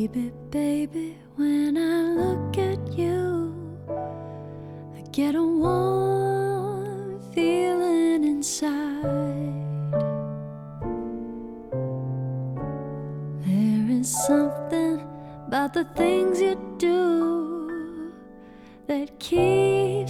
Baby, baby, when I look at you, I get a warm feeling inside. There is something about the things you do that keeps